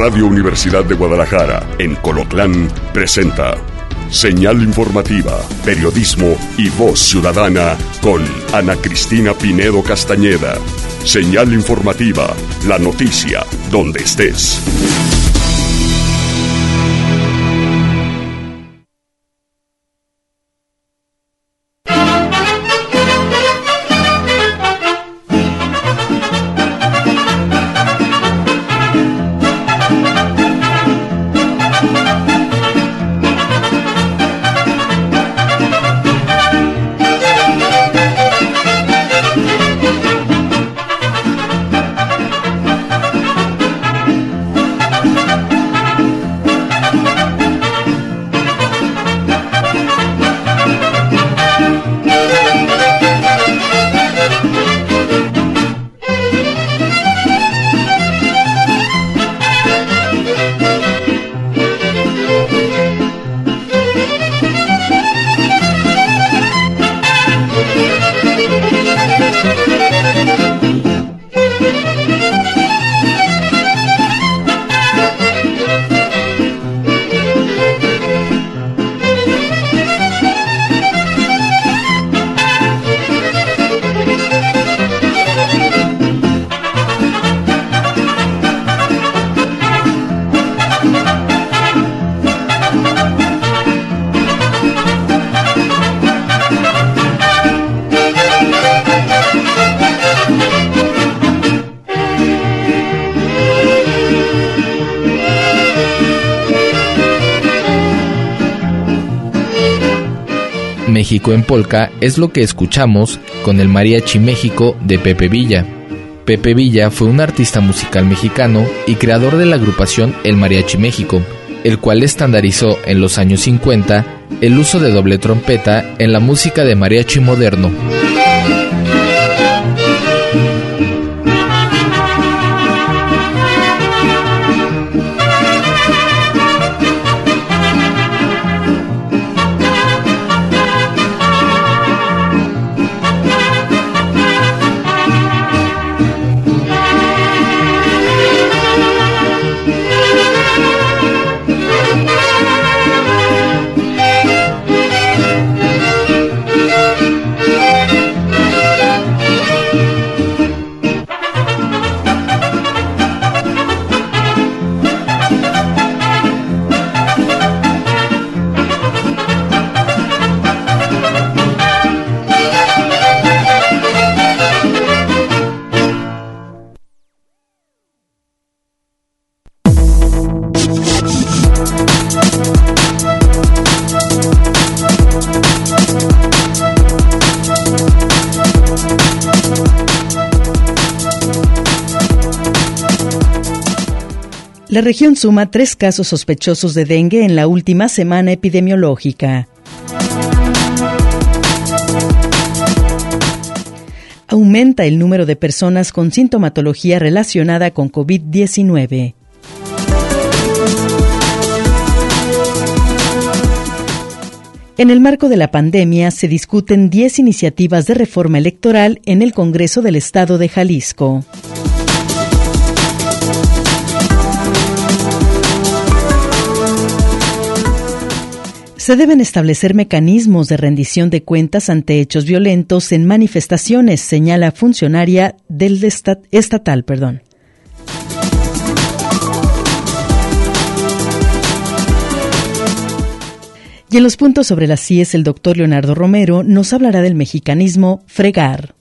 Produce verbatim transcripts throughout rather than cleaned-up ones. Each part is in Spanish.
Radio Universidad de Guadalajara, en Colotlán, presenta Señal Informativa, Periodismo y Voz Ciudadana con Ana Cristina Pinedo Castañeda. Señal Informativa, la noticia donde estés. México en Polka es lo que escuchamos con el Mariachi México de Pepe Villa. Pepe Villa fue un artista musical mexicano y creador de la agrupación El Mariachi México, el cual estandarizó en los años cincuenta el uso de doble trompeta en la música de mariachi moderno. La región suma tres casos sospechosos de dengue en la última semana epidemiológica. Aumenta el número de personas con sintomatología relacionada con COVID diecinueve. En el marco de la pandemia se discuten diez iniciativas de reforma electoral en el Congreso del Estado de Jalisco. Se deben establecer mecanismos de rendición de cuentas ante hechos violentos en manifestaciones, señala funcionaria del estat- estatal. Perdón. Y en los puntos sobre las C I E S, el doctor Leonardo Romero nos hablará del mexicanismo fregar.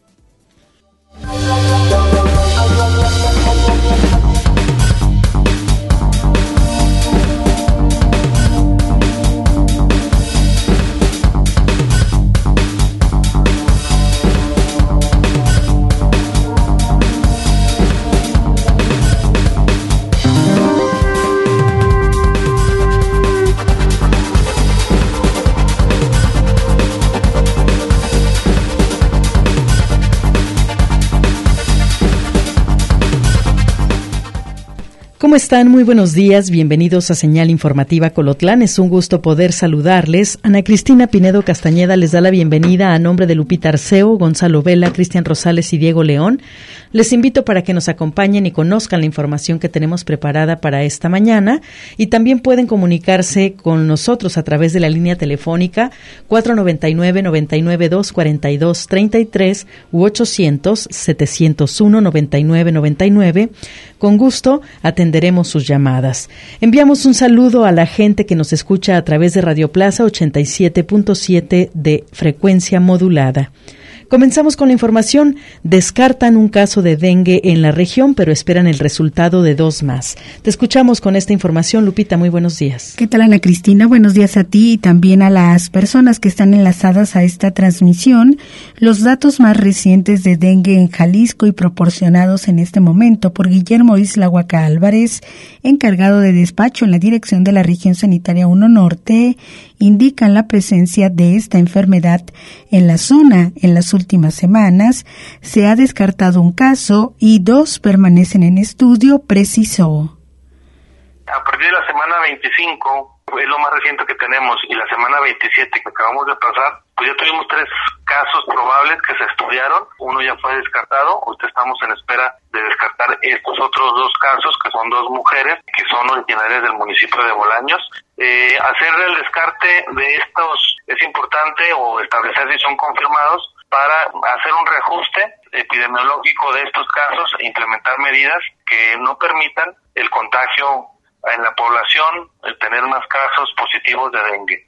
¿Cómo están? Muy buenos días, bienvenidos a Señal Informativa Colotlán. Es un gusto poder saludarles. Ana Cristina Pinedo Castañeda les da la bienvenida a nombre de Lupita Arceo, Gonzalo Vela, Cristian Rosales y Diego León. Les invito para que nos acompañen y conozcan la información que tenemos preparada para esta mañana, y también pueden comunicarse con nosotros a través de la línea telefónica cuatro noventa y nueve, noventa y nueve, dos cuarenta y dos, treinta y tres u ochocientos, setecientos uno, noventa y nueve, noventa y nueve. Con gusto atenderemos sus llamadas. Enviamos un saludo a la gente que nos escucha a través de Radio Plaza ochenta y siete punto siete de frecuencia modulada. Comenzamos con la información. Descartan un caso de dengue en la región, pero esperan el resultado de dos más. Te escuchamos con esta información, Lupita. Muy buenos días. ¿Qué tal, Ana Cristina? Buenos días a ti y también a las personas que están enlazadas a esta transmisión. Los datos más recientes de dengue en Jalisco y proporcionados en este momento por Guillermo Isla Huaca Álvarez, encargado de despacho en la dirección de la Región Sanitaria uno Norte, indican la presencia de esta enfermedad en la zona. En las últimas semanas se ha descartado un caso y dos permanecen en estudio, precisó. A partir de la semana veinticinco, es lo más reciente que tenemos, y la semana veintisiete que acabamos de pasar, pues ya tuvimos tres casos probables que se estudiaron. Uno ya fue descartado, ahorita estamos en espera de descartar estos otros dos casos, que son dos mujeres, que son originarias del municipio de Bolaños. Eh, hacer el descarte de estos es importante, o establecer si son confirmados, para hacer un reajuste epidemiológico de estos casos e implementar medidas que no permitan el contagio en la población, el tener más casos positivos de dengue.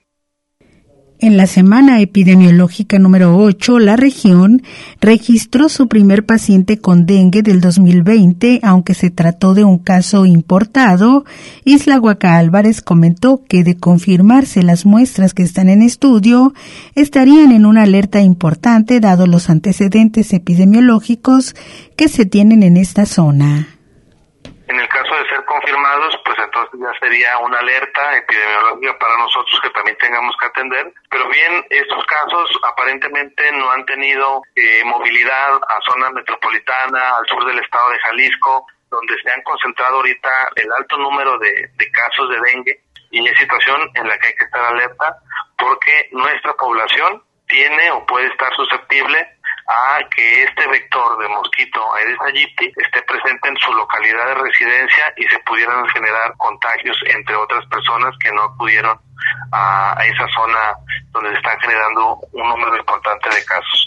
En la semana epidemiológica número ocho, la región registró su primer paciente con dengue del dos mil veinte, aunque se trató de un caso importado. Isla Huaca Álvarez comentó que, de confirmarse las muestras que están en estudio, estarían en una alerta importante dado los antecedentes epidemiológicos que se tienen en esta zona. En el caso de ser confirmados, pues entonces ya sería una alerta epidemiológica para nosotros que también tengamos que atender. Pero bien, estos casos aparentemente no han tenido eh, movilidad a zona metropolitana, al sur del estado de Jalisco, donde se han concentrado ahorita el alto número de, de casos de dengue, y es situación en la que hay que estar alerta, porque nuestra población tiene o puede estar susceptible a que este vector de mosquito Aedes aegypti esté presente en su localidad de residencia y se pudieran generar contagios entre otras personas que no acudieron a, a esa zona donde se están generando un número importante de casos.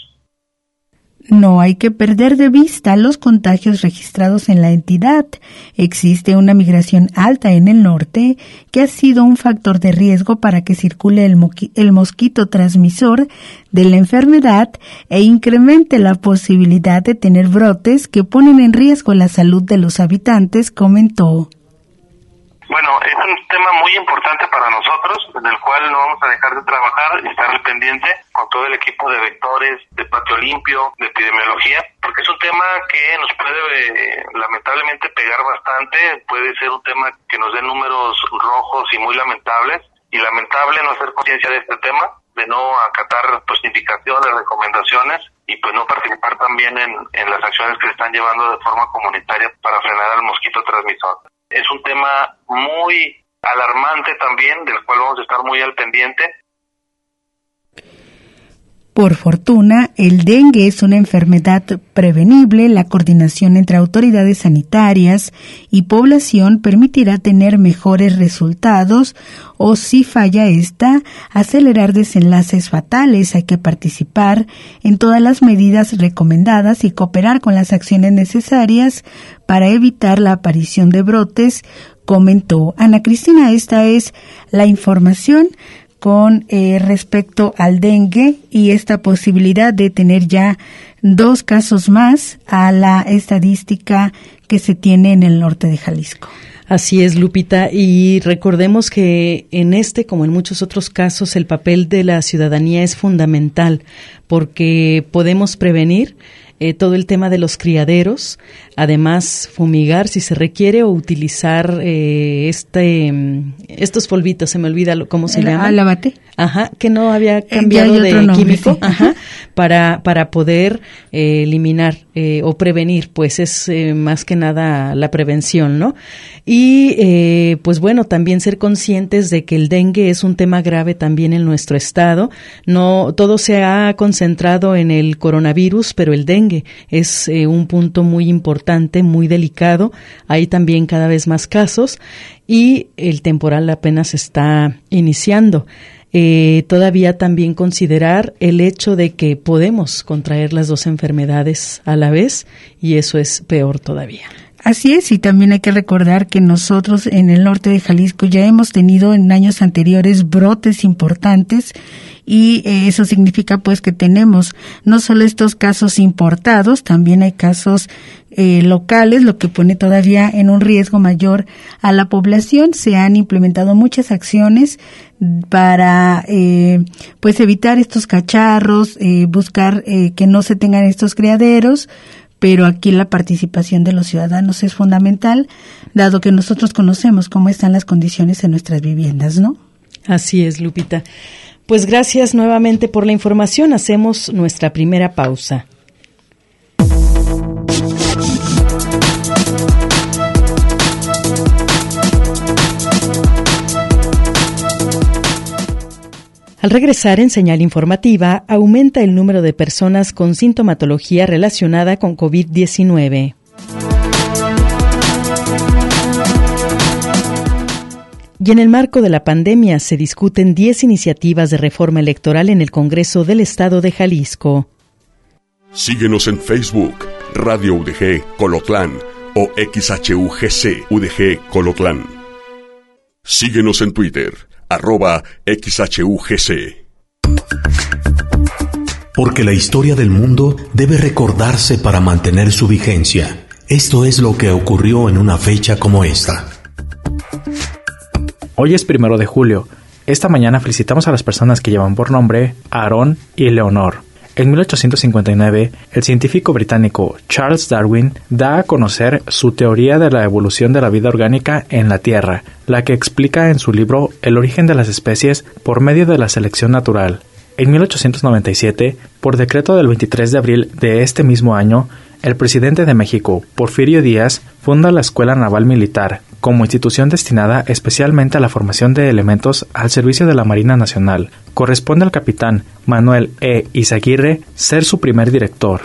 No hay que perder de vista los contagios registrados en la entidad. Existe una migración alta en el norte que ha sido un factor de riesgo para que circule el, moqui- el mosquito transmisor de la enfermedad e incremente la posibilidad de tener brotes que ponen en riesgo la salud de los habitantes, comentó. Bueno, es un tema muy importante para nosotros, en el cual no vamos a dejar de trabajar y estar al pendiente con todo el equipo de vectores, de patio limpio, de epidemiología, porque es un tema que nos puede eh, lamentablemente pegar bastante, puede ser un tema que nos dé números rojos y muy lamentables, y lamentable no hacer conciencia de este tema, de no acatar pues indicaciones, recomendaciones, y pues no participar también en, en las acciones que se están llevando de forma comunitaria para frenar al mosquito transmisor. Es un tema muy alarmante también, del cual vamos a estar muy al pendiente. Por fortuna, el dengue es una enfermedad prevenible. La coordinación entre autoridades sanitarias y población permitirá tener mejores resultados, o si falla esta, acelerar desenlaces fatales. Hay que participar en todas las medidas recomendadas y cooperar con las acciones necesarias para evitar la aparición de brotes, comentó. Ana Cristina, esta es la información con eh, respecto al dengue y esta posibilidad de tener ya dos casos más a la estadística que se tiene en el norte de Jalisco. Así es, Lupita, y recordemos que en este, como en muchos otros casos, el papel de la ciudadanía es fundamental, porque podemos prevenir eh, todo el tema de los criaderos, además fumigar si se requiere o utilizar eh, este estos polvitos, se me olvida lo, cómo se llama. Alabate. Ajá, que no había cambiado de nombre, químico, sí. Ajá, para para poder eh, eliminar eh, o prevenir, pues es eh, más que nada la prevención, ¿no? Y eh, pues bueno, también ser conscientes de que el dengue es un tema grave también en nuestro estado. No todo se ha concentrado en el coronavirus, pero el dengue es eh, un punto muy importante, muy delicado. Hay también cada vez más casos y el temporal apenas está iniciando. Eh, todavía también considerar el hecho de que podemos contraer las dos enfermedades a la vez y eso es peor todavía. Así es, y también hay que recordar que nosotros en el norte de Jalisco ya hemos tenido en años anteriores brotes importantes y eh, eso significa pues que tenemos no solo estos casos importados, también hay casos eh, locales, lo que pone todavía en un riesgo mayor a la población. Se han implementado muchas acciones para eh, pues evitar estos cacharros, eh, buscar eh, que no se tengan estos criaderos, pero aquí la participación de los ciudadanos es fundamental, dado que nosotros conocemos cómo están las condiciones en nuestras viviendas, ¿no? Así es, Lupita. Pues gracias nuevamente por la información. Hacemos nuestra primera pausa. Al regresar en Señal Informativa, aumenta el número de personas con sintomatología relacionada con covid diecinueve. Y en el marco de la pandemia se discuten diez iniciativas de reforma electoral en el Congreso del Estado de Jalisco. Síguenos en Facebook, Radio U D G Colotlán o X H U G C U D G Colotlán. Síguenos en Twitter, arroba X H U G C. Porque la historia del mundo debe recordarse para mantener su vigencia. Esto es lo que ocurrió en una fecha como esta. Hoy es primero de julio. Esta mañana felicitamos a las personas que llevan por nombre Aarón y Leonor. En mil ochocientos cincuenta y nueve, el científico británico Charles Darwin da a conocer su teoría de la evolución de la vida orgánica en la Tierra, la que explica en su libro El origen de las especies por medio de la selección natural. En mil ochocientos noventa y siete, por decreto del veintitrés de abril de este mismo año, el presidente de México, Porfirio Díaz, funda la Escuela Naval Militar, como institución destinada especialmente a la formación de elementos al servicio de la Marina Nacional. Corresponde al capitán Manuel E. Izaguirre ser su primer director.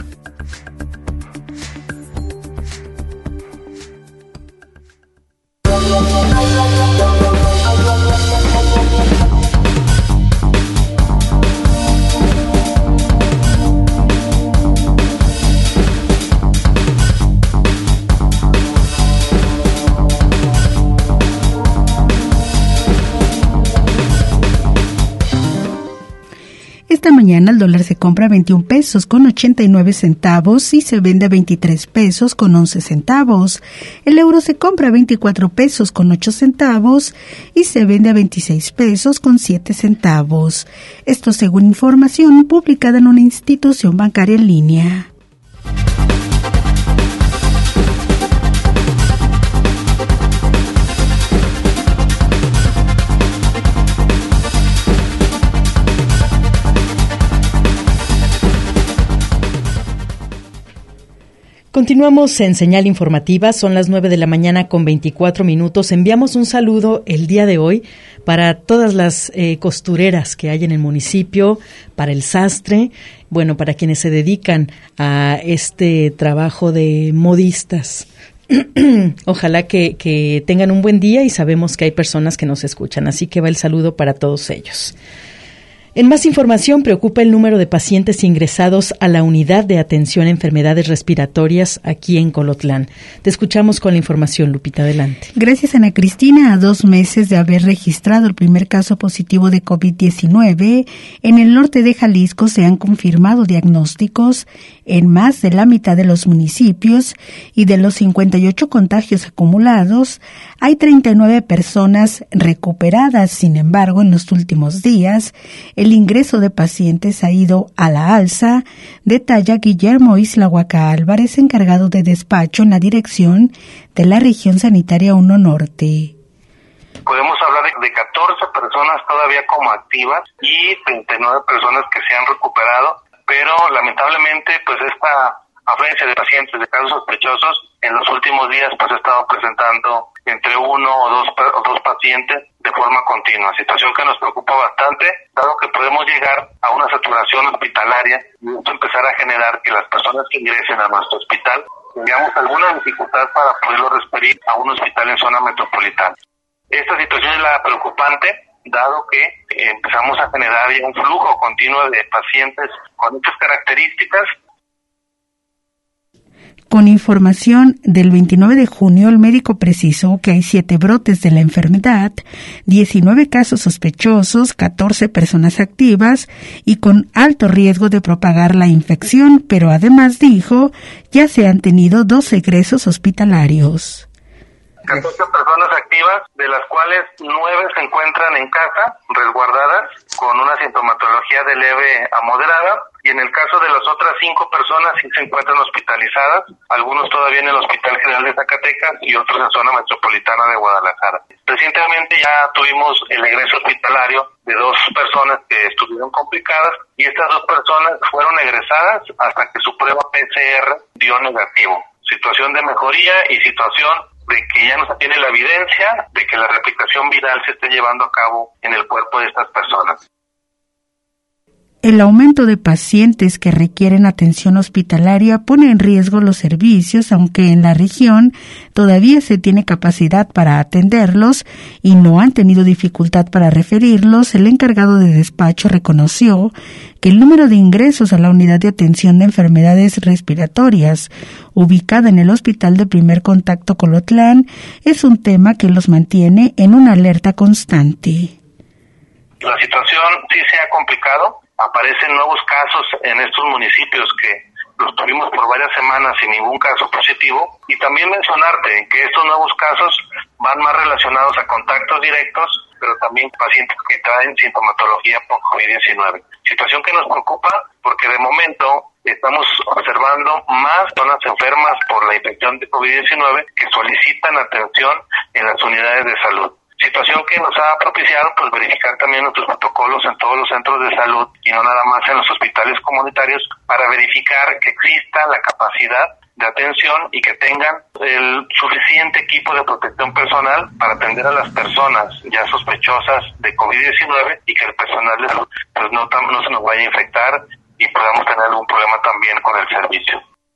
Esta mañana el dólar se compra a veintiún pesos con ochenta y nueve centavos y se vende a veintitrés pesos con once centavos. El euro se compra a veinticuatro pesos con ocho centavos y se vende a veintiséis pesos con siete centavos. Esto según información publicada en una institución bancaria en línea. Continuamos en Señal Informativa, son las nueve de la mañana con veinticuatro minutos. Enviamos un saludo el día de hoy para todas las eh, costureras que hay en el municipio, para el sastre, bueno, para quienes se dedican a este trabajo de modistas. Ojalá que, que tengan un buen día y sabemos que hay personas que nos escuchan, así que va el saludo para todos ellos. En más información, preocupa el número de pacientes ingresados a la unidad de atención a enfermedades respiratorias aquí en Colotlán. Te escuchamos con la información, Lupita, adelante. Gracias, Ana Cristina. A dos meses de haber registrado el primer caso positivo de covid diecinueve, en el norte de Jalisco se han confirmado diagnósticos en más de la mitad de los municipios y de los cincuenta y ocho contagios acumulados, hay treinta y nueve personas recuperadas. Sin embargo, en los últimos días, el ingreso de pacientes ha ido a la alza, detalla Guillermo Islahuaca Álvarez, encargado de despacho en la dirección de la región sanitaria uno Norte. Podemos hablar de, de catorce personas todavía como activas y treinta y nueve personas que se han recuperado, pero lamentablemente pues esta afluencia de pacientes de casos sospechosos en los últimos días pues ha estado presentando entre uno o dos, o dos pacientes de forma continua, situación que nos preocupa bastante, dado que podemos llegar a una saturación hospitalaria y esto empezar a generar que las personas que ingresen a nuestro hospital tengamos alguna dificultad para poderlo referir a un hospital en zona metropolitana. Esta situación es la preocupante, dado que empezamos a generar ya un flujo continuo de pacientes con estas características. Con información del veintinueve de junio, el médico precisó que hay siete brotes de la enfermedad, diecinueve casos sospechosos, catorce personas activas y con alto riesgo de propagar la infección, pero además dijo, ya se han tenido dos egresos hospitalarios. catorce personas activas, de las cuales nueve se encuentran en casa, resguardadas, con una sintomatología de leve a moderada, y en el caso de las otras cinco personas sí se encuentran hospitalizadas, algunos todavía en el Hospital General de Zacatecas y otros en zona metropolitana de Guadalajara. Recientemente ya tuvimos el egreso hospitalario de dos personas que estuvieron complicadas, y estas dos personas fueron egresadas hasta que su prueba P C R dio negativo. Situación de mejoría y situación de que ya no se tiene la evidencia de que la replicación viral se esté llevando a cabo en el cuerpo de estas personas. El aumento de pacientes que requieren atención hospitalaria pone en riesgo los servicios, aunque en la región todavía se tiene capacidad para atenderlos y no han tenido dificultad para referirlos. El encargado de despacho reconoció que el número de ingresos a la unidad de atención de enfermedades respiratorias, ubicada en el Hospital de Primer Contacto Colotlán, es un tema que los mantiene en una alerta constante. La situación sí se ha complicado. Aparecen nuevos casos en estos municipios que los tuvimos por varias semanas sin ningún caso positivo, y también mencionarte que estos nuevos casos van más relacionados a contactos directos, pero también pacientes que traen sintomatología por COVID diecinueve. Situación que nos preocupa porque de momento estamos observando más personas enfermas por la infección de COVID diecinueve que solicitan atención en las unidades de salud. Situación que nos ha propiciado pues verificar también nuestros protocolos en todos los centros de salud y no nada más en los hospitales comunitarios, para verificar que exista la capacidad de atención y que tengan el suficiente equipo de protección personal para atender a las personas ya sospechosas de COVID diecinueve y que el personal de salud pues no, no se nos vaya a infectar y podamos tener algún problema también con el servicio.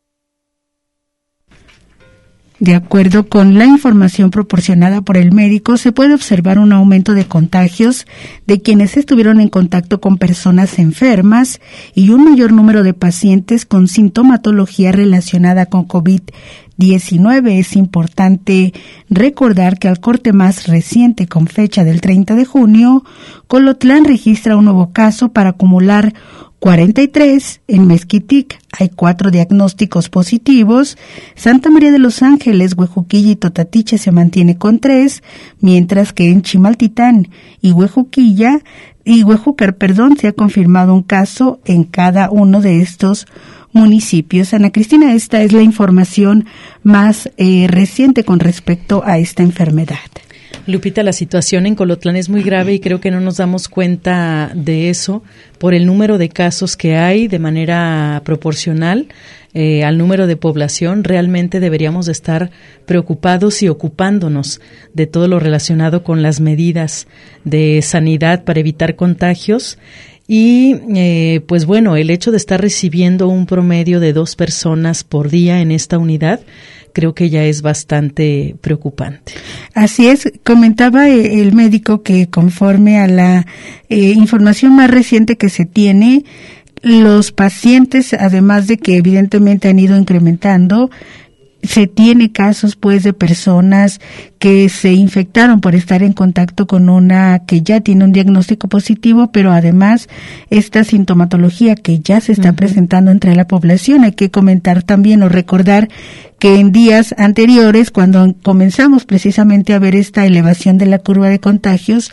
De acuerdo con la información proporcionada por el médico, se puede observar un aumento de contagios de quienes estuvieron en contacto con personas enfermas y un mayor número de pacientes con sintomatología relacionada con COVID diecinueve. Es importante recordar que al corte más reciente, con fecha del treinta de junio, Colotlán registra un nuevo caso para acumular cuarenta y tres. En Mezquitic hay cuatro diagnósticos positivos. Santa María de los Ángeles, Huejuquilla y Totatiche se mantiene con tres, mientras que en Chimaltitán y Huejuquilla y Huejúcar, perdón, se ha confirmado un caso en cada uno de estos municipios. Ana Cristina, esta es la información más eh, reciente con respecto a esta enfermedad. Lupita, la situación en Colotlán es muy grave y creo que no nos damos cuenta de eso por el número de casos que hay de manera proporcional eh, al número de población. Realmente deberíamos de estar preocupados y ocupándonos de todo lo relacionado con las medidas de sanidad para evitar contagios. Y eh, pues bueno, el hecho de estar recibiendo un promedio de dos personas por día en esta unidad, creo que ya es bastante preocupante. Así es, comentaba el médico que conforme a la eh, información más reciente que se tiene, los pacientes, además de que evidentemente han ido incrementando, se tiene casos pues de personas que se infectaron por estar en contacto con una que ya tiene un diagnóstico positivo, pero además esta sintomatología que ya se está uh-huh. presentando entre la población. Hay que comentar también o recordar que en días anteriores, cuando comenzamos precisamente a ver esta elevación de la curva de contagios,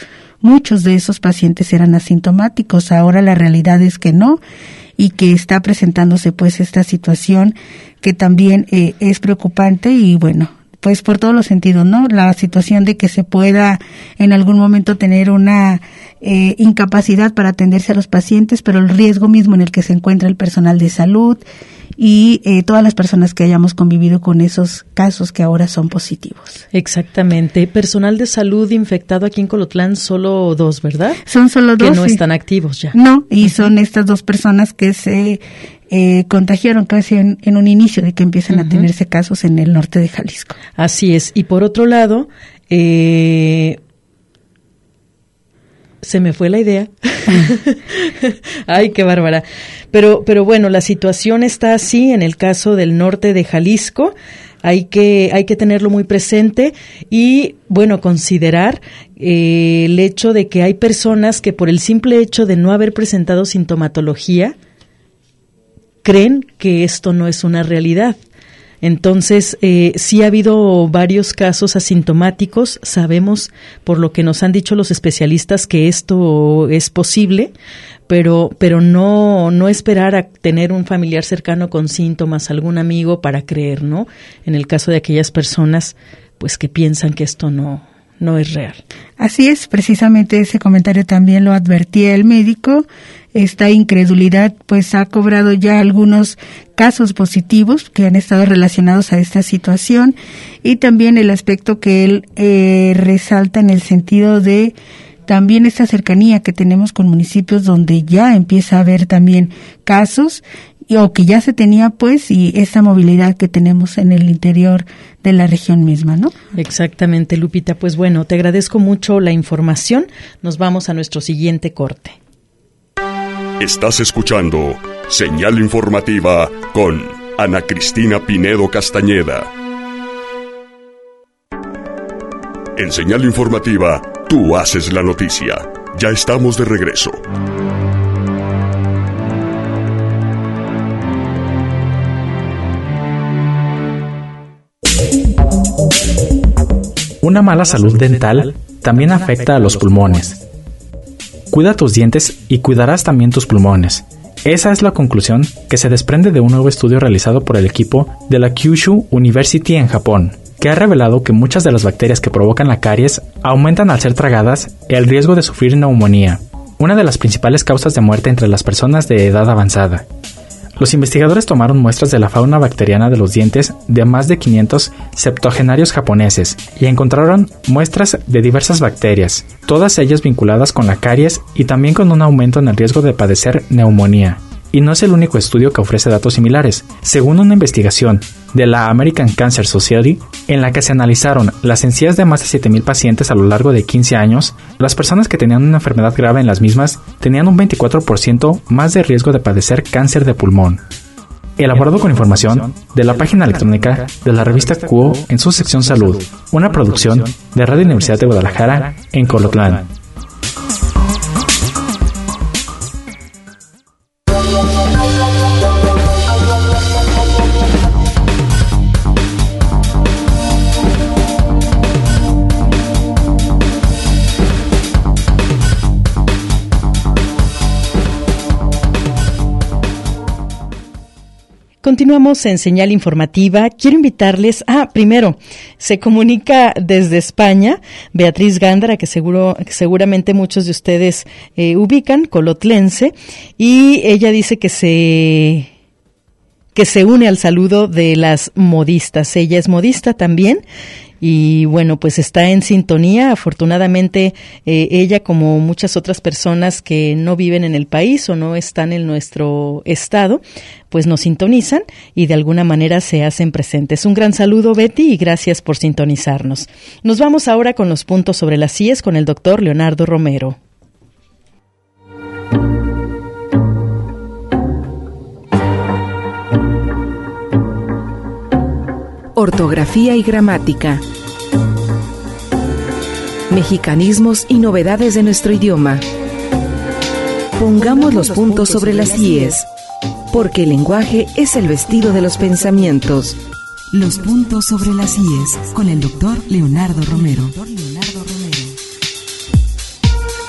muchos de esos pacientes eran asintomáticos. Ahora la realidad es que no, y que está presentándose pues esta situación que también eh, es preocupante y bueno, pues por todos los sentidos, ¿no? La situación de que se pueda en algún momento tener una eh, incapacidad para atenderse a los pacientes, pero el riesgo mismo en el que se encuentra el personal de salud y eh, todas las personas que hayamos convivido con esos casos que ahora son positivos. Exactamente. Personal de salud infectado aquí en Colotlán, solo dos, ¿verdad? Son solo dos. Que no sí. están activos ya. No, y son estas dos personas que se eh, contagiaron casi en, en un inicio de que empiezan uh-huh. a tenerse casos en el norte de Jalisco. Así es. Y por otro lado, eh, se me fue la idea. Ay, qué bárbara. Pero, pero bueno, la situación está así en el caso del norte de Jalisco. Hay que, hay que tenerlo muy presente y, bueno, considerar eh, el hecho de que hay personas que por el simple hecho de no haber presentado sintomatología, creen que esto no es una realidad. Entonces, eh, sí ha habido varios casos asintomáticos. Sabemos, por lo que nos han dicho los especialistas, que esto es posible, pero pero no no esperar a tener un familiar cercano con síntomas, algún amigo para creer, ¿no? En el caso de aquellas personas, pues que piensan que esto no no es real. Así es, precisamente ese comentario también lo advertía el médico. Esta incredulidad pues ha cobrado ya algunos casos positivos que han estado relacionados a esta situación y también el aspecto que él eh, resalta en el sentido de también esta cercanía que tenemos con municipios donde ya empieza a haber también casos y, o que ya se tenía pues y esta movilidad que tenemos en el interior de la región misma, ¿no? Exactamente, Lupita. Pues bueno, te agradezco mucho la información. Nos vamos a nuestro siguiente corte. Estás escuchando Señal Informativa con Ana Cristina Pinedo Castañeda. En Señal Informativa, tú haces la noticia. Ya estamos de regreso. Una mala salud dental también afecta a los pulmones. Cuida tus dientes y cuidarás también tus pulmones. Esa es la conclusión que se desprende de un nuevo estudio realizado por el equipo de la Kyushu University en Japón, que ha revelado que muchas de las bacterias que provocan la caries aumentan al ser tragadas el riesgo de sufrir neumonía, una de las principales causas de muerte entre las personas de edad avanzada. Los investigadores tomaron muestras de la fauna bacteriana de los dientes de más de quinientos septuagenarios japoneses y encontraron muestras de diversas bacterias, todas ellas vinculadas con la caries y también con un aumento en el riesgo de padecer neumonía. Y no es el único estudio que ofrece datos similares. Según una investigación de la American Cancer Society, en la que se analizaron las encías de más de siete mil pacientes a lo largo de quince años, las personas que tenían una enfermedad grave en las mismas tenían un veinticuatro por ciento más de riesgo de padecer cáncer de pulmón. Elaborado con información de la página electrónica de la revista Cuo en su sección Salud, una producción de Radio Universidad de Guadalajara en Colotlán. Continuamos en Señal Informativa. Quiero invitarles, ah, primero, se comunica desde España Beatriz Gándara, que seguro, que seguramente muchos de ustedes eh, ubican, colotlense, y ella dice que se, que se une al saludo de las modistas. Ella es modista también. Y bueno, pues está en sintonía. Afortunadamente, eh, ella, como muchas otras personas que no viven en el país o no están en nuestro estado, pues nos sintonizan y de alguna manera se hacen presentes. Un gran saludo, Betty, y gracias por sintonizarnos. Nos vamos ahora con los puntos sobre las I E S con el doctor Leonardo Romero. Ortografía y gramática. Mexicanismos y novedades de nuestro idioma. Pongamos los puntos sobre las I E S, porque el lenguaje es el vestido de los pensamientos. Los puntos sobre las I E S con el doctor Leonardo Romero.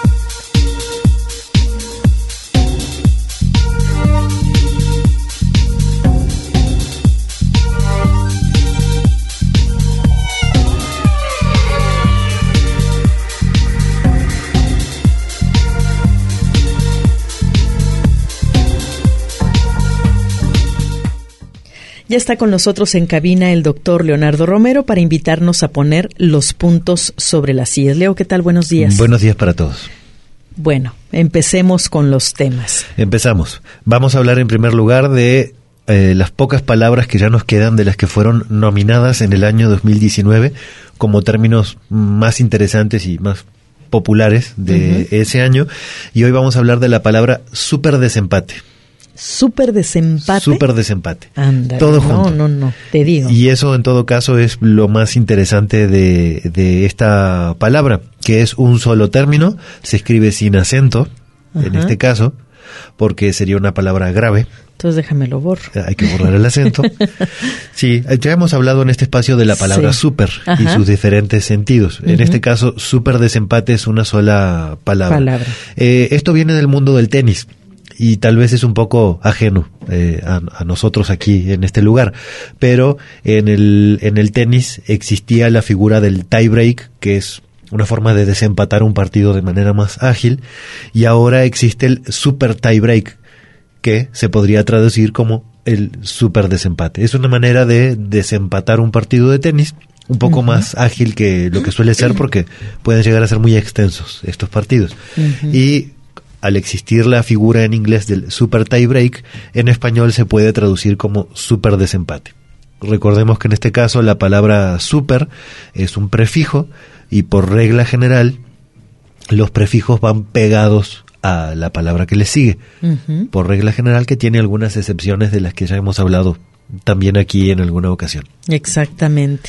Ya está con nosotros en cabina el doctor Leonardo Romero para invitarnos a poner los puntos sobre las íes. Leo, ¿qué tal? Buenos días. Buenos días para todos. Bueno, empecemos con los temas. Empezamos. Vamos a hablar en primer lugar de eh, las pocas palabras que ya nos quedan de las que fueron nominadas en el año dos mil diecinueve como términos más interesantes y más populares de uh-huh. ese año. Y hoy vamos a hablar de la palabra superdesempate. ¿Súper desempate? Súper desempate. Ándale, todo no, junto. No, no, no, te digo. Y eso en todo caso es lo más interesante de, de esta palabra, que es un solo término, se escribe sin acento, ajá. en este caso, porque sería una palabra grave. Entonces déjamelo borro. Hay que borrar el acento. Sí, ya hemos hablado en este espacio de la palabra sí. súper y sus diferentes sentidos. Uh-huh. En este caso, súper desempate es una sola palabra. palabra. Eh, esto viene del mundo del tenis. Y tal vez es un poco ajeno eh, a, a nosotros aquí en este lugar, pero en el en el tenis existía la figura del tie break, que es una forma de desempatar un partido de manera más ágil, y ahora existe el super tie break, que se podría traducir como el super desempate. Es una manera de desempatar un partido de tenis un poco uh-huh. más ágil que lo que suele ser, porque pueden llegar a ser muy extensos estos partidos. Uh-huh. Y al existir la figura en inglés del super tie break, en español se puede traducir como super desempate. Recordemos que en este caso la palabra super es un prefijo y por regla general los prefijos van pegados a la palabra que les sigue. Uh-huh. Por regla general, que tiene algunas excepciones de las que ya hemos hablado también aquí en alguna ocasión. Exactamente.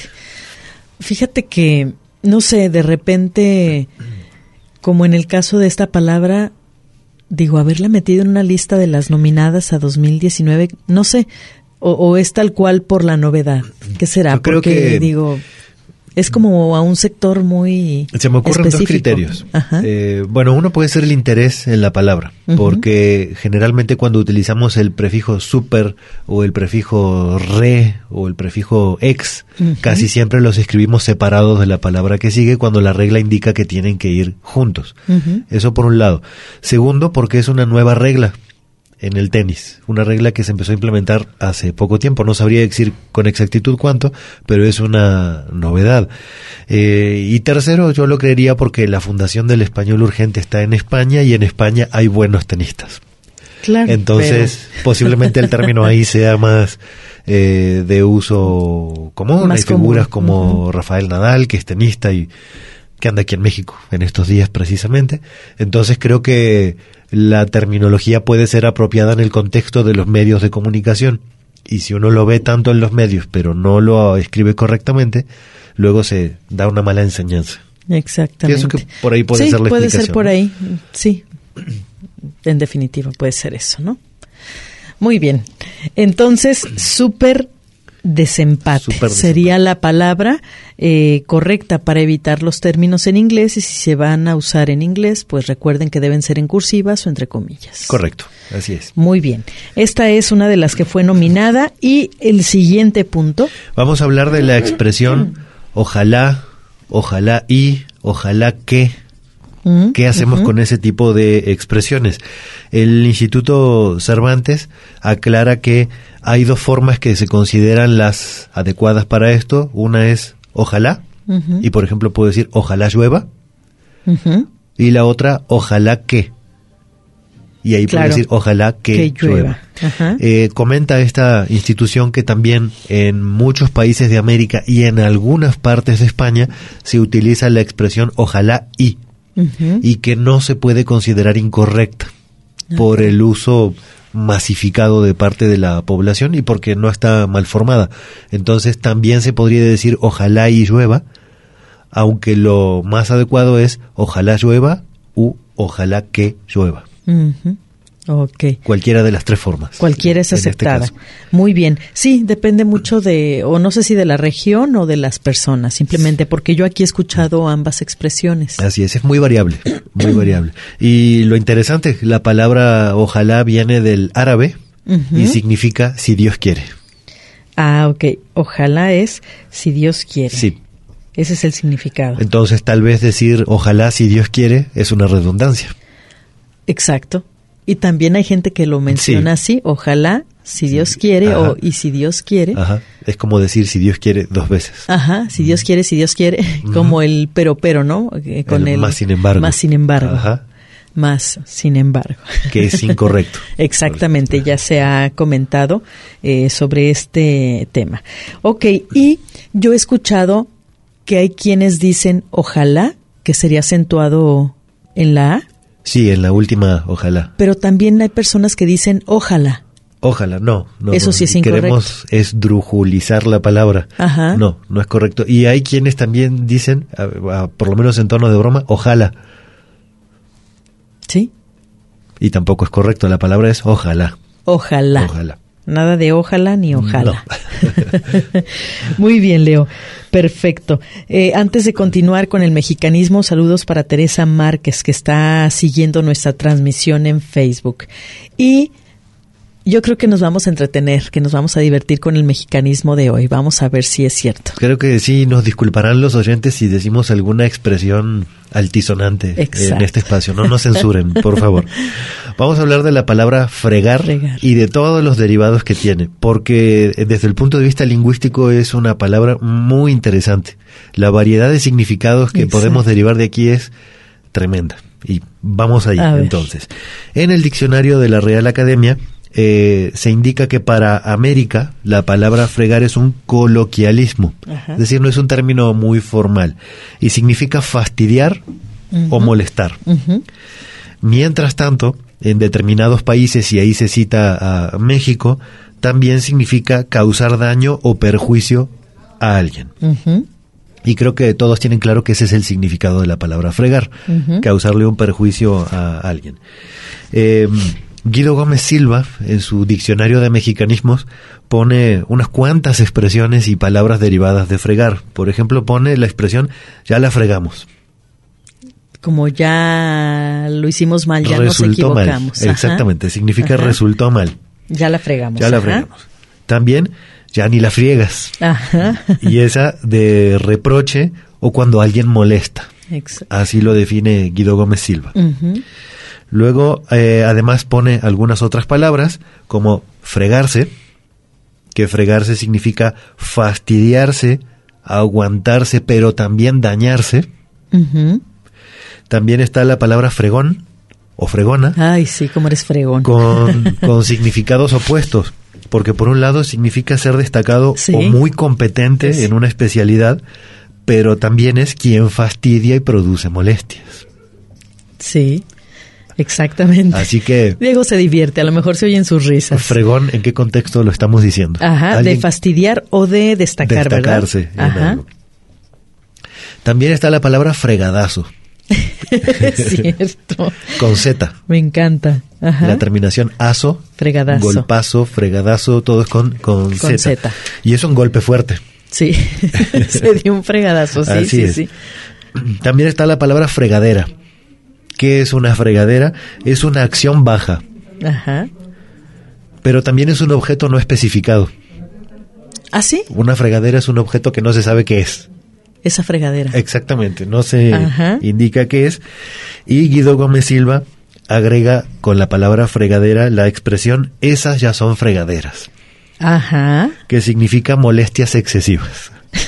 Fíjate que, no sé, de repente, como en el caso de esta palabra, digo, haberla metido en una lista de las nominadas a dos mil diecinueve, no sé, o, o es tal cual por la novedad. ¿Qué será? Yo creo Porque, que digo, es como a un sector muy se me ocurren específico. Dos criterios. Eh, bueno, uno puede ser el interés en la palabra, uh-huh. porque generalmente cuando utilizamos el prefijo super o el prefijo re o el prefijo ex, uh-huh. casi siempre los escribimos separados de la palabra que sigue cuando la regla indica que tienen que ir juntos. Uh-huh. Eso por un lado. Segundo, porque es una nueva regla en el tenis, una regla que se empezó a implementar hace poco tiempo, no sabría decir con exactitud cuánto, pero es una novedad. Eh, y tercero, yo lo creería porque la fundación del español urgente está en España y en España hay buenos tenistas. Claro, entonces, pero... posiblemente el término ahí sea más eh, de uso común. Más hay figuras común. como uh-huh. Rafael Nadal, que es tenista y que anda aquí en México en estos días precisamente. Entonces creo que la terminología puede ser apropiada en el contexto de los medios de comunicación, y si uno lo ve tanto en los medios pero no lo escribe correctamente, luego se da una mala enseñanza. Exactamente. Pienso que por ahí puede sí, ser la puede explicación. ser por ¿no? ahí, sí. En definitiva puede ser eso, ¿no? Muy bien. Entonces, súper desempate Super sería desempate. La palabra eh, correcta para evitar los términos en inglés, y si se van a usar en inglés, pues recuerden que deben ser en cursivas o entre comillas. Correcto, así es. Muy bien. Esta es una de las que fue nominada. Y el siguiente punto. Vamos a hablar de la expresión ojalá, ojalá y, ojalá que. ¿Qué hacemos uh-huh. con ese tipo de expresiones? El Instituto Cervantes aclara que hay dos formas que se consideran las adecuadas para esto. Una es ojalá, uh-huh. y por ejemplo puedo decir ojalá llueva, uh-huh. y la otra ojalá que. Y ahí claro, puedo decir ojalá que, que llueva. llueva. Eh, comenta esta institución que también en muchos países de América y en algunas partes de España se utiliza la expresión ojalá y. Uh-huh. Y que no se puede considerar incorrecta okay. por el uso masificado de parte de la población y porque no está mal formada. Entonces también se podría decir ojalá y llueva, aunque lo más adecuado es ojalá llueva u ojalá que llueva. Uh-huh. Okay. Cualquiera de las tres formas. Cualquiera es aceptada. Este Muy bien. Sí, depende mucho de, o no sé si de la región o de las personas, simplemente porque yo aquí he escuchado ambas expresiones. Así es, es muy variable, muy variable. Y lo interesante, la palabra ojalá viene del árabe uh-huh. y significa si Dios quiere. Ah, ok. Ojalá es si Dios quiere. Sí. Ese es el significado. Entonces tal vez decir ojalá si Dios quiere es una redundancia. Exacto. Y también hay gente que lo menciona sí. así, ojalá si Dios quiere, Ajá. o y si Dios quiere. Ajá. Es como decir si Dios quiere dos veces. Ajá, si Dios quiere, si Dios quiere, uh-huh. como el pero pero, ¿no? Eh, con el, el más sin embargo. Más sin embargo. Ajá. Más sin embargo. Que es incorrecto. Exactamente, ya se ha comentado eh, sobre este tema. Ok, y yo he escuchado que hay quienes dicen ojalá, que sería acentuado en la A. Sí, en la última, ojalá. Pero también hay personas que dicen ojalá. Ojalá, no. no Eso no, sí es incorrecto. Queremos esdrujulizar la palabra. Ajá. No, no es correcto. Y hay quienes también dicen, a, a, por lo menos en tono de broma, ojalá. Sí. Y tampoco es correcto. La palabra es ojalá. Ojalá. Ojalá. Nada de ojalá ni ojalá. No. Muy bien, Leo. Perfecto. Eh, antes de continuar con el mexicanismo, saludos para Teresa Márquez, que está siguiendo nuestra transmisión en Facebook. Y yo creo que nos vamos a entretener, que nos vamos a divertir con el mexicanismo de hoy. Vamos a ver si es cierto. Creo que sí, nos disculparán los oyentes si decimos alguna expresión altisonante Exacto. en este espacio. No nos censuren, por favor. Vamos a hablar de la palabra fregar, fregar y de todos los derivados que tiene, porque desde el punto de vista lingüístico es una palabra muy interesante. La variedad de significados que Exacto. podemos derivar de aquí es tremenda. Y vamos allá, entonces. En el diccionario de la Real Academia, Eh, se indica que para América la palabra fregar es un coloquialismo, Ajá. es decir, no es un término muy formal y significa fastidiar uh-huh. o molestar. Uh-huh. Mientras tanto, en determinados países, y ahí se cita a México, también significa causar daño o perjuicio a alguien. Uh-huh. Y creo que todos tienen claro que ese es el significado de la palabra fregar, uh-huh. causarle un perjuicio a alguien. Eh, Guido Gómez Silva, en su diccionario de mexicanismos, pone unas cuantas expresiones y palabras derivadas de fregar. Por ejemplo, pone la expresión, ya la fregamos. Como ya lo hicimos mal, ya resultó nos equivocamos. Mal. Exactamente, significa Ajá. resultó mal. Ya la fregamos. Ya la Ajá. fregamos. También, ya ni la friegas. Ajá. Y esa de reproche o cuando alguien molesta. Exacto. Así lo define Guido Gómez Silva. Uh-huh. Luego, eh, además pone algunas otras palabras, como fregarse, que fregarse significa fastidiarse, aguantarse, pero también dañarse. Uh-huh. También está la palabra fregón, o fregona. Ay, sí, como eres fregón. Con, con significados opuestos, porque por un lado significa ser destacado ¿Sí? o muy competente sí. en una especialidad, pero también es quien fastidia y produce molestias. Sí. Exactamente. Así que Diego se divierte, a lo mejor se oyen sus risas. Fregón, ¿en qué contexto lo estamos diciendo? Ajá, de fastidiar o de destacar, destacarse ¿verdad? Ajá. Algo. También está la palabra fregadazo. Es cierto. Con Z. Me encanta. Ajá. La terminación aso, fregadazo, golpazo, fregadazo, todo es con, con, con Z. Z. Y es un golpe fuerte. Sí, se dio un fregadazo, sí, Así sí, es. sí. También está la palabra fregadera. ¿Qué es una fregadera? Es una acción baja. Ajá. Pero también es un objeto no especificado. ¿Ah, sí? Una fregadera es un objeto que no se sabe qué es. Esa fregadera. Exactamente, no se Ajá. indica qué es. Y Guido Gómez Silva agrega con la palabra fregadera la expresión esas ya son fregaderas. Ajá. Que significa molestias excesivas.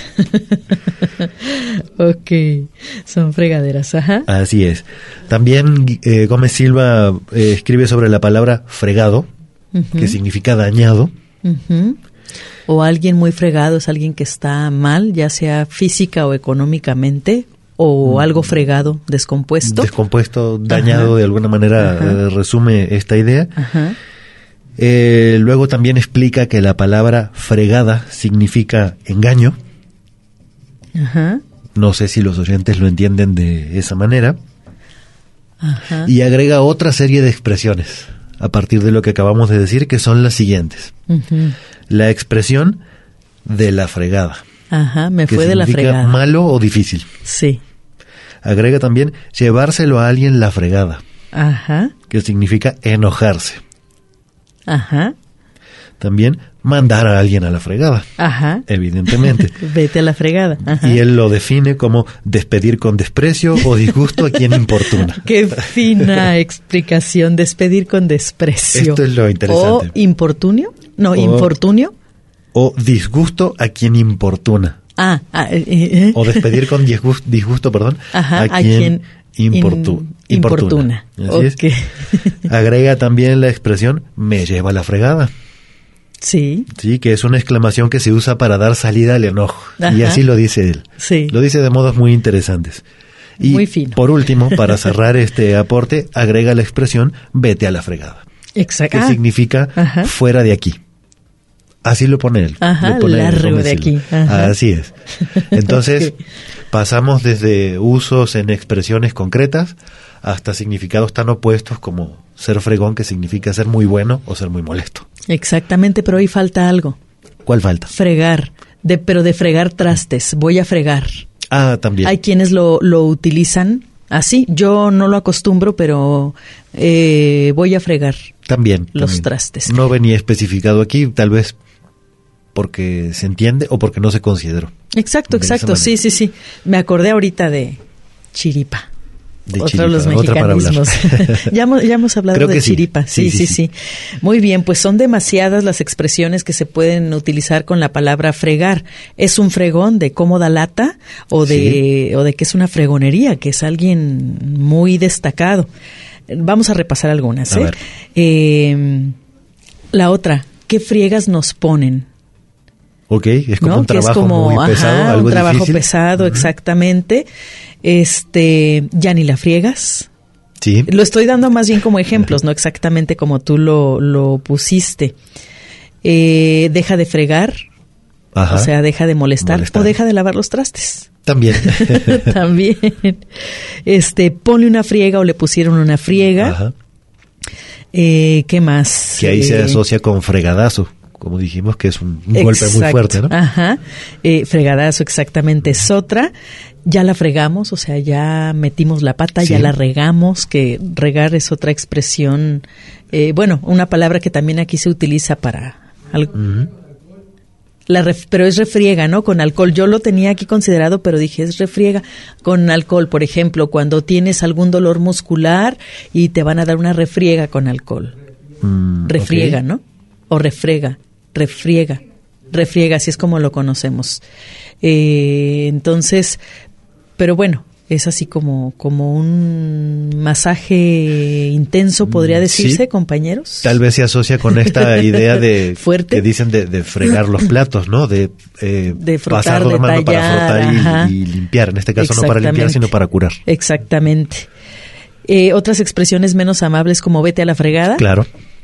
Ok, son fregaderas, ajá. Así es. También eh, Gómez Silva eh, escribe sobre la palabra fregado, uh-huh. que significa dañado. Uh-huh. O alguien muy fregado es alguien que está mal, ya sea física o económicamente, o mm. algo fregado, descompuesto. Descompuesto, dañado, ajá. de alguna manera eh, resume esta idea. Ajá. Eh, luego también explica que la palabra fregada significa engaño. Ajá. No sé si los oyentes lo entienden de esa manera. Ajá. Y agrega otra serie de expresiones a partir de lo que acabamos de decir, que son las siguientes. Uh-huh. La expresión de la fregada. Ajá, me fue de la fregada. Malo o difícil. Sí. Agrega también llevárselo a alguien la fregada. Ajá. Que significa enojarse. Ajá. También mandar a alguien a la fregada. Ajá. Evidentemente. Vete a la fregada. Ajá. Y él lo define como despedir con desprecio o disgusto a quien importuna. Qué fina explicación, despedir con desprecio. Esto es lo interesante. ¿O importunio? No, o, infortunio. O disgusto a quien importuna. Ah, ah eh, eh. O despedir con disgusto, disgusto perdón, Ajá, a quien, quien importu, in, importuna. importuna. Así okay. es. Agrega también la expresión me lleva la fregada. Sí. Sí, que es una exclamación que se usa para dar salida al enojo. Ajá. Y así lo dice él. Sí. Lo dice de modos muy interesantes. Y muy fino. Por último, para cerrar este aporte, agrega la expresión vete a la fregada. Exacto. Que ah. significa Ajá. fuera de aquí. Así lo pone él. Ajá, lo pone largo de aquí. Ajá. Así es. Entonces, okay. pasamos desde usos en expresiones concretas hasta significados tan opuestos como ser fregón, que significa ser muy bueno o ser muy molesto. Exactamente, pero ahí falta algo. ¿Cuál falta? Fregar, de, pero de fregar trastes. Voy a fregar. Ah, también. Hay quienes lo, lo utilizan así. Yo no lo acostumbro, pero eh, voy a fregar. También. Los también. trastes. No venía especificado aquí, tal vez porque se entiende o porque no se consideró. Exacto, exacto. Sí, sí, sí. Me acordé ahorita de chiripa. De Otro chiripa, de los mexicanismos. ya, hemos, ya hemos hablado Creo de chiripa. Sí. Sí, Sí, sí, sí, sí, sí. Muy bien, pues son demasiadas las expresiones que se pueden utilizar con la palabra fregar. ¿Es un fregón de cómoda lata o de, sí. o de que es una fregonería, que es alguien muy destacado? Vamos a repasar algunas. ¿eh? Eh, la otra, ¿qué friegas nos ponen? Ok, es como ¿no? un trabajo que es como, muy pesado, ajá, algo un trabajo difícil. pesado, uh-huh. exactamente. Este, ya ni la friegas. Sí. Lo estoy dando más bien como ejemplos, no exactamente como tú lo, lo pusiste. Eh, deja de fregar, ajá. o sea, deja de molestar, molestar, o deja de lavar los trastes. También. También. Este, ponle una friega o le pusieron una friega. Ajá. Eh, ¿Qué más? Que ahí eh, se asocia con fregadazo. Como dijimos, que es un, un golpe muy fuerte, ¿no? Ajá. Eh, fregadazo, exactamente, es otra. Ya la fregamos, o sea, ya metimos la pata, sí. ya la regamos, que regar es otra expresión, eh, bueno, una palabra que también aquí se utiliza para algo. Uh-huh. La ref, pero es refriega, ¿no? Con alcohol. Yo lo tenía aquí considerado, pero dije, es refriega con alcohol. Por ejemplo, cuando tienes algún dolor muscular y te van a dar una refriega con alcohol. Mm, refriega, okay. ¿no? O refrega. Refriega, refriega, así es como lo conocemos. Eh, entonces, pero bueno, es así como, como un masaje intenso, podría decirse, sí. compañeros. Tal vez se asocia con esta idea de fuerte, que dicen de, de fregar los platos, ¿no? De, eh, de frotar, pasar la mano para frotar y, y limpiar. En este caso no para limpiar, sino para curar. Exactamente. Eh, otras expresiones menos amables como vete a la fregada. Claro.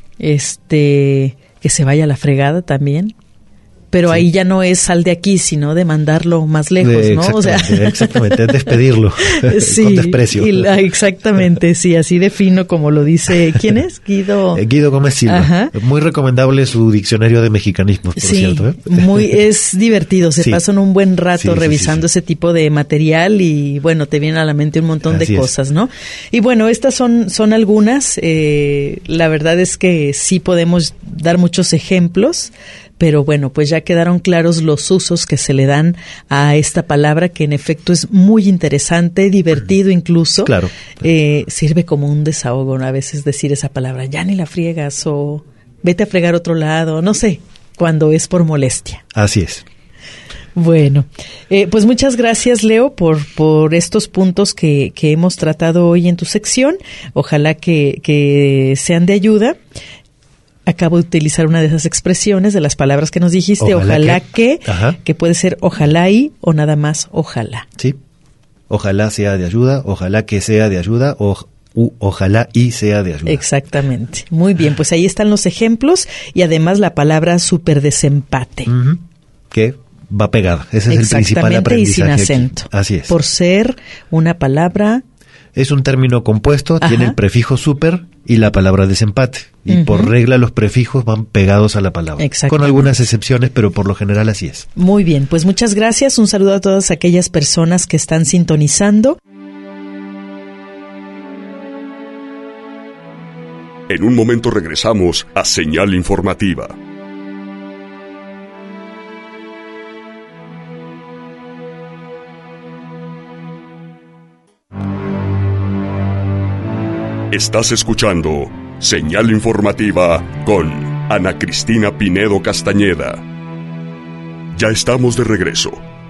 Este... que se vaya a la fregada también, pero sí. ahí ya no es sal de aquí, sino de mandarlo más lejos, de, ¿no? O sea, exactamente, es despedirlo sí, con desprecio. Y la, exactamente, sí, así de fino como lo dice, ¿quién es? Guido. Eh, Guido Gómez Silva. Ajá. Muy recomendable su diccionario de mexicanismos, por sí, cierto. ¿eh? muy, es divertido, se sí. pasan un buen rato sí, revisando sí, sí, sí. ese tipo de material y bueno, te viene a la mente un montón así de cosas, ¿no? Y bueno, estas son, son algunas, eh, la verdad es que sí podemos dar muchos ejemplos, pero bueno, pues ya quedaron claros los usos que se le dan a esta palabra, que en efecto es muy interesante, divertido incluso. Claro. Eh, sirve como un desahogo, ¿no? A veces decir esa palabra, ya ni la friegas, o vete a fregar otro lado, no sé, cuando es por molestia. Así es. Bueno, eh, pues muchas gracias, Leo, por, por estos puntos que, que hemos tratado hoy en tu sección. Ojalá que, que sean de ayuda. Acabo de utilizar una de esas expresiones de las palabras que nos dijiste, ojalá, ojalá que, que, que puede ser ojalá y o nada más ojalá. Sí, ojalá sea de ayuda, ojalá que sea de ayuda, o, u, ojalá y sea de ayuda. Exactamente. Muy bien, pues ahí están los ejemplos y además la palabra superdesempate. Uh-huh. Que va pegada, ese es el principal aprendizaje. Y sin acento. Aquí. Así es. Por ser una palabra... Es un término compuesto, ajá, tiene el prefijo super y la palabra desempate. Y uh-huh. por regla los prefijos van pegados a la palabra. Con algunas excepciones, pero por lo general así es. Muy bien, pues muchas gracias. Un saludo a todas aquellas personas que están sintonizando. En un momento regresamos a Señal Informativa. Estás escuchando Señal Informativa con Ana Cristina Pinedo Castañeda. Ya estamos de regreso.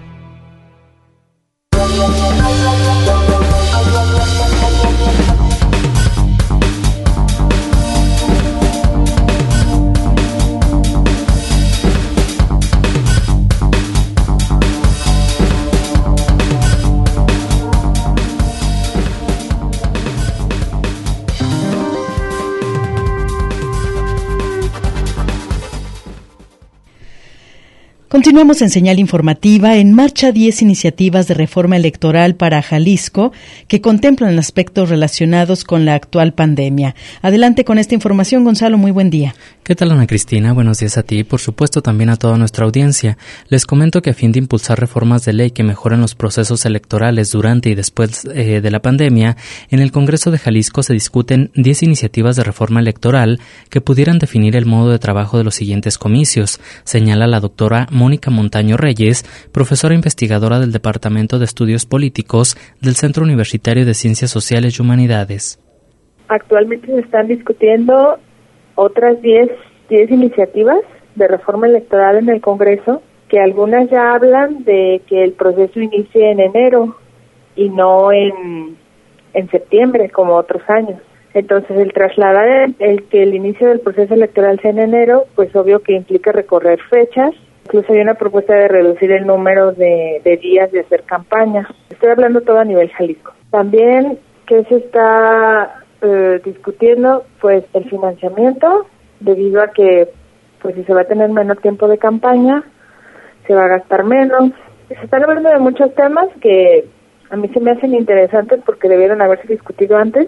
Continuamos en Señal Informativa. En marcha diez iniciativas de reforma electoral para Jalisco que contemplan aspectos relacionados con la actual pandemia. Adelante con esta información, Gonzalo. Muy buen día. ¿Qué tal, Ana Cristina? Buenos días a ti y, por supuesto, también a toda nuestra audiencia. Les comento que a fin de impulsar reformas de ley que mejoren los procesos electorales durante y después eh, de la pandemia, en el Congreso de Jalisco se discuten diez iniciativas de reforma electoral que pudieran definir el modo de trabajo de los siguientes comicios, señala la doctora Mónica Montaño Reyes, profesora investigadora del Departamento de Estudios Políticos del Centro Universitario de Ciencias Sociales y Humanidades. Actualmente se están discutiendo otras diez iniciativas de reforma electoral en el Congreso, que algunas ya hablan de que el proceso inicie en enero y no en, en septiembre como otros años. Entonces, el trasladar el, el que el inicio del proceso electoral sea en enero, pues obvio que implica recorrer fechas. Incluso hay una propuesta de reducir el número de, de días de hacer campaña. Estoy hablando todo a nivel Jalisco. También, ¿qué se está eh, discutiendo? Pues el financiamiento, debido a que pues si se va a tener menos tiempo de campaña, se va a gastar menos. Se están hablando de muchos temas que a mí se me hacen interesantes porque debieron haberse discutido antes.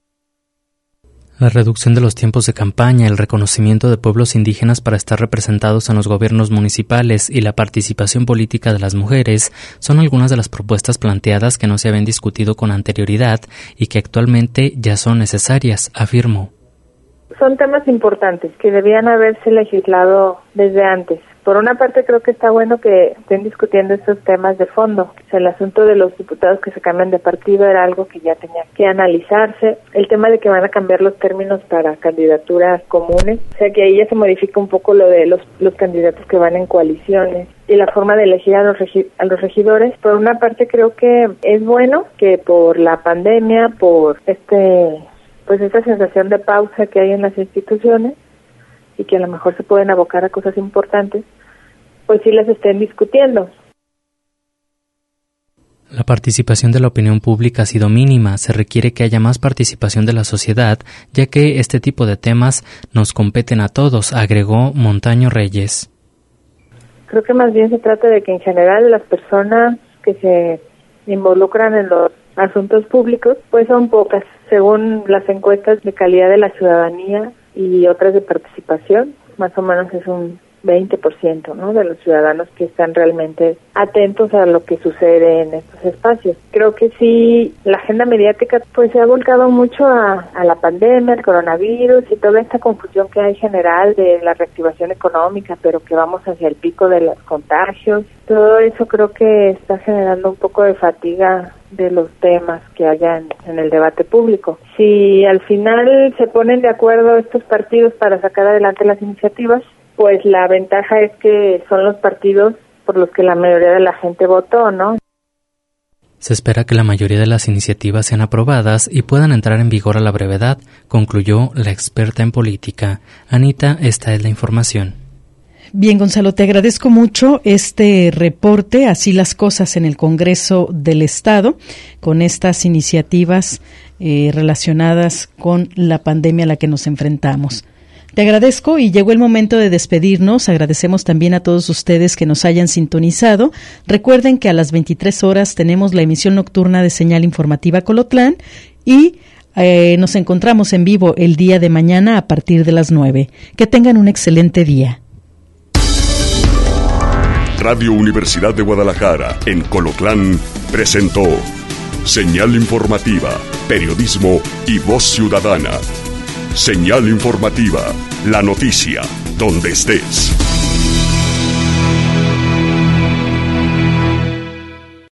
La reducción de los tiempos de campaña, el reconocimiento de pueblos indígenas para estar representados en los gobiernos municipales y la participación política de las mujeres son algunas de las propuestas planteadas que no se habían discutido con anterioridad y que actualmente ya son necesarias, afirmó. Son temas importantes que debían haberse legislado desde antes. Por una parte, creo que está bueno que estén discutiendo estos temas de fondo. O sea, el asunto de los diputados que se cambian de partido era algo que ya tenía que analizarse. El tema de que van a cambiar los términos para candidaturas comunes. O sea, que ahí ya se modifica un poco lo de los, los candidatos que van en coaliciones y la forma de elegir a los, regi- a los regidores. Por una parte, creo que es bueno que por la pandemia, por este, pues esta sensación de pausa que hay en las instituciones, y que a lo mejor se pueden abocar a cosas importantes, pues sí las estén discutiendo. La participación de la opinión pública ha sido mínima. Se requiere que haya más participación de la sociedad, ya que este tipo de temas nos competen a todos, agregó Montaño Reyes. Creo que más bien se trata de que en general las personas que se involucran en los asuntos públicos, pues son pocas, según las encuestas de calidad de la ciudadanía y otras de participación, más o menos es un veinte por ciento, ¿no?, de los ciudadanos que están realmente atentos a lo que sucede en estos espacios. Creo que sí, la agenda mediática pues se ha volcado mucho a, a la pandemia, el coronavirus y toda esta confusión que hay general de la reactivación económica, pero que vamos hacia el pico de los contagios. Todo eso creo que está generando un poco de fatiga de los temas que haya en, en el debate público. Si al final se ponen de acuerdo estos partidos para sacar adelante las iniciativas, pues la ventaja es que son los partidos por los que la mayoría de la gente votó, ¿no? Se espera que la mayoría de las iniciativas sean aprobadas y puedan entrar en vigor a la brevedad, concluyó la experta en política. Anita, esta es la información. Bien, Gonzalo, te agradezco mucho este reporte, así las cosas en el Congreso del Estado, con estas iniciativas eh, relacionadas con la pandemia a la que nos enfrentamos. Te agradezco y llegó el momento de despedirnos. Agradecemos también a todos ustedes que nos hayan sintonizado. Recuerden que a las veintitrés horas tenemos la emisión nocturna de Señal Informativa Colotlán y eh, nos encontramos en vivo el día de mañana a partir de las nueve. Que tengan un excelente día. Radio Universidad de Guadalajara en Colotlán presentó Señal Informativa, Periodismo y Voz Ciudadana. Señal Informativa, la noticia, donde estés.